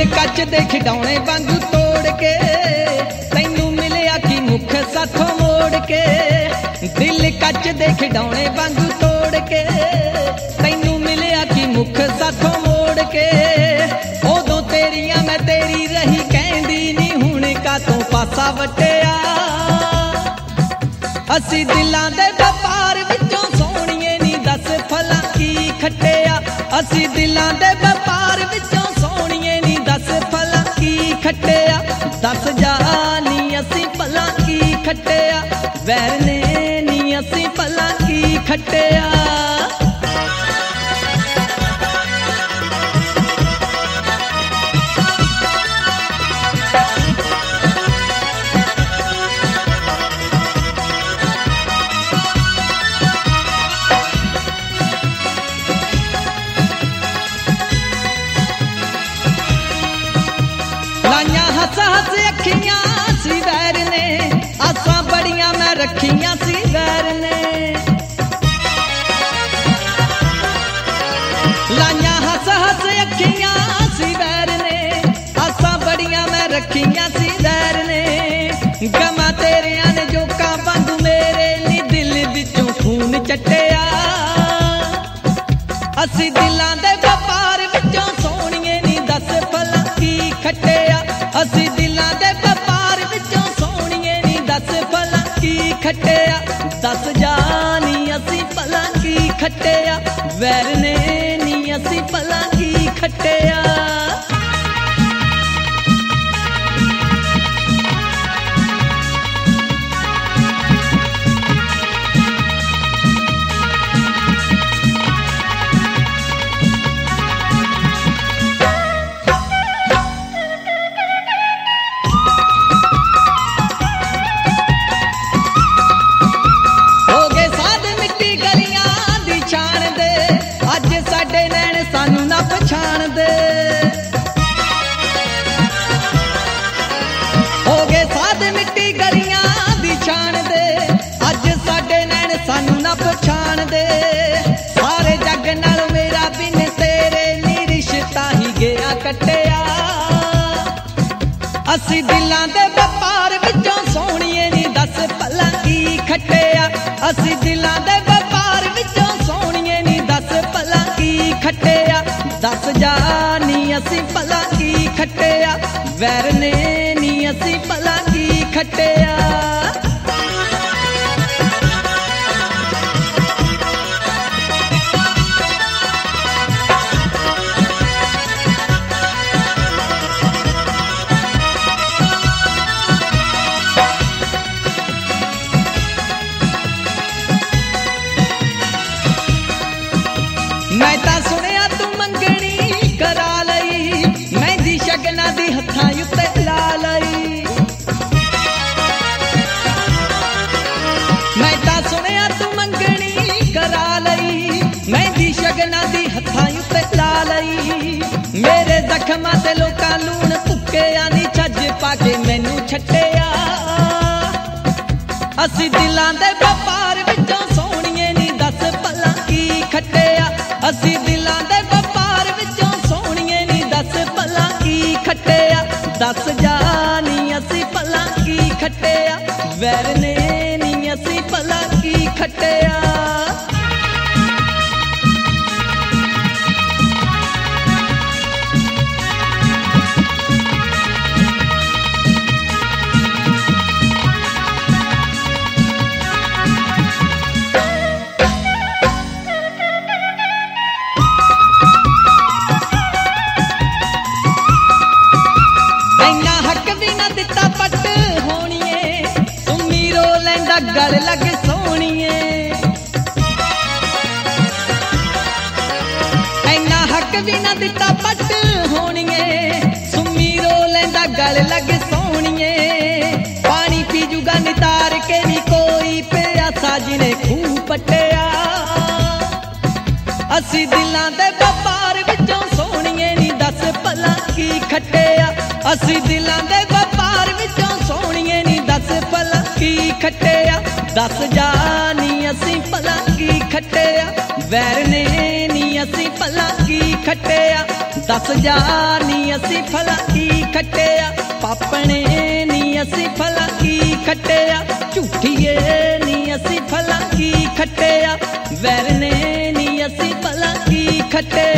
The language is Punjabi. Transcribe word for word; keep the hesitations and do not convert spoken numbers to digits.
ਕੱਚ ਦੇ ਖਿਡੌਣੇ ਵਾਂਗੂ ਤੋੜ ਕੇ ਤੈਨੂੰ ਮਿਲਿਆ ਕੀ ਮੁੱਖ ਸਾਥੋਂ ਮੋੜ ਕੇ। ਦਿਲ ਕੱਚ ਦੇ ਖਿਡੌਣੇ ਵਾਂਗੂ ਤੋੜ ਕੇ ਤੈਨੂੰ ਮਿਲਿਆ ਕੀ ਮੁੱਖ ਸਾਥੋਂ ਮੋੜ ਕੇ। ਉਦੋਂ ਤੇਰੀਆਂ ਮੈਂ ਤੇਰੀ ਰਹੀ ਕਹਿੰਦੀ ਨੀ ਹੁਣ ਕਾਤੋਂ ਪਾਸਾ ਵਟਿਆ। ਅਸੀਂ ਦਿਲਾਂ ਦੇ ਵਪਾਰ ਵਿੱਚੋਂ ਸੋਹਣੀਏ ਨੀ ਦੱਸ ਭਲਾ ਕੀ ਖੱਟਿਆ। ਅਸੀਂ ਦਿਲਾਂ ਦੇ ਵਪਾਰ ਵਿੱਚੋਂ ਸੋਹਣੀਏ ਨੀ ਦੱਸ ਭਲਾ ਕੀ ਖੱਟਿਆ। ਦੱਸ ਜਾ ਨੀ ਅਸੀਂ ਭਲਾ ਕੀ ਖੱਟਿਆ। ਵੈਰ ਨੇ ਨੀ ਅਸੀਂ ਭਲਾ ਕੀ ਖੱਟਿਆ। ਲਾਈਆਂ ਹੱਸ ਹੱਸ ਅੱਖੀਆਂ ਸੀ ਵੈਰ ਨੇ ਆਸਾਂ ਬੜੀਆਂ ਮੈਂ ਰੱਖੀਆਂ ਸੀ ਵੈਰ ਨੇ। ਲਾਈਆਂ ਹੱਸ ਹੱਸ ਅੱਖੀਆਂ ਸੀ ਵੈਰ ਨੇ ਆਸਾਂ ਬੜੀਆਂ ਮੈਂ ਰੱਖੀਆਂ ਸੀ ਵੈਰ ਨੇ। ਗਮਾਂ ਤੇਰਿਆਂ ਨੇ ਜੋਕਾਂ ਵਾਂਗੂ ਮੇਰੇ ਨੀ ਦਿਲ ਵਿੱਚੋਂ ਖੂਨ ਚੱਟਿਆ। ਅਸੀਂ ਦਿਲਾਂ ਦੇ ਵਪਾਰ ਵਿੱਚੋਂ ਸੋਹਣੀਏ ਨੀ ਦੱਸ ਭਲਾ ਕੀ ਖੱਟਿਆ। ਅਸੀਂ ਦਿਲਾਂ ਦੇ ਵਪਾਰ ਵਿੱਚੋਂ ਸੋਹਣੀਏ ਨੀ ਦੱਸ ਭਲਾ ਕੀ ਖੱਟਿਆ। ਦੱਸ ਜਾ ਨੀ ਅਸੀਂ ਭਲਾ ਕੀ ਖੱਟਿਆ। ਵੈਰ ਨੇ ਨੀ ਅਸੀਂ ਭਲਾ ਕੀ ਖੱਟਿਆ। ਸਾਨੂੰ ਨਾ ਪਛਾਣਦੇ ਹੋ ਗਏ ਸਾਧ ਮਿੱਟੀ ਗਲੀਆਂ ਦੀ ਛਾਣਦੇ। ਅੱਜ ਸਾਡੇ ਨੈਣ ਸਾਨੂੰ ਨਾ ਪਛਾਣਦੇ। ਸਾਰੇ ਜੱਗ ਨਾਲ ਮੇਰਾ ਬਿਨ ਤੇਰੇ ਨੀ ਰਿਸ਼ਤਾ ਹੀ ਗਿਆ ਕੱਟਿਆ। ਅਸੀਂ ਦਿਲਾਂ ਦੇ ਵਪਾਰ ਵਿੱਚੋਂ ਸੋਹਣੀਏ ਨੀ ਦੱਸ ਭਲਾ ਕੀ ਖੱਟਿਆ। ਅਸੀਂ ਦਿਲਾਂ ਦੇ ਵਪਾਰ ਵਿੱਚੋਂ ਸੋਹਣੀਏ ਨੀ ਦੱਸ ਭਲਾ ਕੀ ਖੱਟਿਆ। ਦੱਸ ਜਾ ਨੀ ਅਸੀਂ ਭਲਾ ਕੀ ਖੱਟਿਆ। ਵੈਰ ਨੇ ਨੀ ਅਸੀਂ ਭਲਾ ਕੀ ਖੱਟਿਆ। ਮੈਂ ਤਾਂ ਸੁਣਿਆ ਤੂੰ ਮੰਗਣੀ ਕਰਾ ਲਈ ਮਹਿੰਦੀ ਸ਼ਗਨਾਂ ਦੀ ਹੱਥਾਂ ਉੱਤੇ ਲਾ ਲਈ। ਮੈਂ ਤਾਂ ਸੁਣਿਆ ਤੂੰ ਮੰਗਣੀ ਕਰਾ ਲਈ ਮਹਿੰਦੀ ਸ਼ਗਨਾਂ ਦੀ ਹੱਥਾਂ ਉੱਤੇ ਲਾ ਲਈ। ਮੇਰੇ ਜ਼ਖਮਾਂ ਤੇ ਲੋਕਾਂ ਲੂਣ ਭੁੱਕਿਆ ਨੀ ਛੱਜ ਪਾ ਕੇ ਮੈਨੂੰ ਛੱਟਿਆ। ਅਸੀਂ ਦਿਲਾਂ ਦੇ ਵਪਾਰ ਵਿੱਚੋਂ ਸੋਹਣੀਏ ਨੀ ਦੱਸ ਭਲਾ ਕੀ ਖੱਟਿਆ। ਅਸੀਂ ਦਿਲਾਂ ਦੇ ਵਪਾਰ ਵਿੱਚੋਂ ਸੋਹਣੀਏ ਨੀ ਦੱਸ ਭਲਾ ਕੀ ਖੱਟਿਆ। ਦੱਸ ਜਾ ਨੀ ਅਸੀਂ ਭਲਾ ਕੀ ਖੱਟਿਆ। ਵੈਰ ਨੇ ਨੀ ਅਸੀਂ ਭਲਾ ਕੀ ਖੱਟਿਆ। ਗਲ ਲੱਗ ਸੋਹਣੀਏ ਐਨਾ ਹੱਕ ਵੀ ਨਾ ਦਿੱਤਾ ਪੱਟ ਹੋਣੀਏ। ਸੁਮੀ ਰੋ ਲੈਂਦਾ ਗਲ ਲੱਗ ਸੋਹਣੀਏ। ਪਾਣੀ ਪੀ ਜੂਗਾ ਨਿਤਾਰ ਕੇ ਨੀ ਕੋਈ ਪਿਆਸਾ ਜਿਹਨੇ ਖੂਹ ਪੱਟਿਆ। ਅਸੀਂ ਦਿਲਾਂ ਦੇ ਵਪਾਰ ਵਿੱਚੋਂ ਸੋਹਣੀਏ ਨੀ ਦੱਸ ਭਲਾ ਕੀ ਖੱਟਿਆ। ਅਸੀਂ ਦਿਲਾਂ ਦੇ ਵਪਾਰ ਵਿੱਚੋਂ ਸੋਹਣੀਏ ਨੀ ਦੱਸ ਭਲਾ ਕੀ ਖੱਟਿਆ। ਦੱਸ ਜਾ ਨੀ ਅਸੀਂ ਭਲਾ ਕੀ ਖੱਟਿਆ। ਵੈਰ ਨੇ ਨੀ ਅਸੀਂ ਭਲਾ ਕੀ ਖੱਟਿਆ। दस जा नी असी भला की खट्टिया, पापने नी असी भला की खट्टिया, झूठिए नी असी भला की खट्टिया, वैरने नी असी भला की खट्टिया।